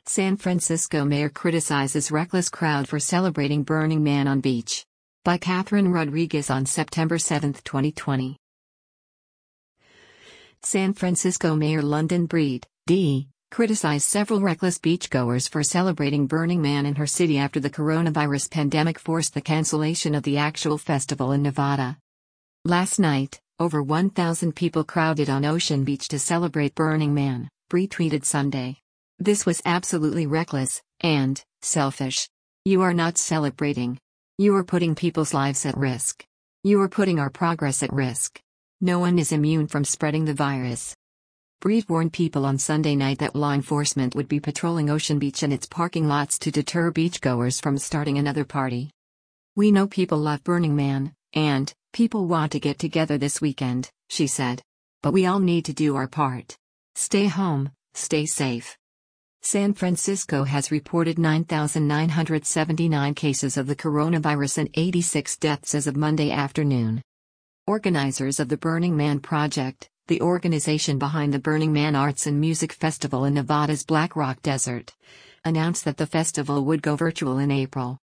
San Francisco mayor criticizes reckless crowd for celebrating Burning Man on beach. By Catherine Rodriguez on September 7, 2020. San Francisco Mayor London Breed, D., criticized several reckless beachgoers for celebrating Burning Man in her city after the coronavirus pandemic forced the cancellation of the actual festival in Nevada. Last night, over 1,000 people crowded on Ocean Beach to celebrate Burning Man, Breed tweeted Sunday. This was absolutely reckless and selfish. You are not celebrating. You are putting people's lives at risk. You are putting our progress at risk. No one is immune from spreading the virus. Breed warned people on Sunday night that law enforcement would be patrolling Ocean Beach and its parking lots to deter beachgoers from starting another party. We know people love Burning Man, and people want to get together this weekend, she said. But we all need to do our part. Stay home, stay safe. San Francisco has reported 9,979 cases of the coronavirus and 86 deaths as of Monday afternoon. Organizers of the Burning Man Project, the organization behind the Burning Man Arts and Music Festival in Nevada's Black Rock Desert, announced that the festival would go virtual in April.